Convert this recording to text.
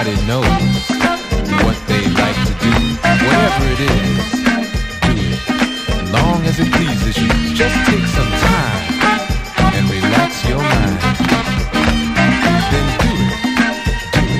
Everybody knows what they like to do. Whatever it is, do it. As long as it pleases you, just take some time.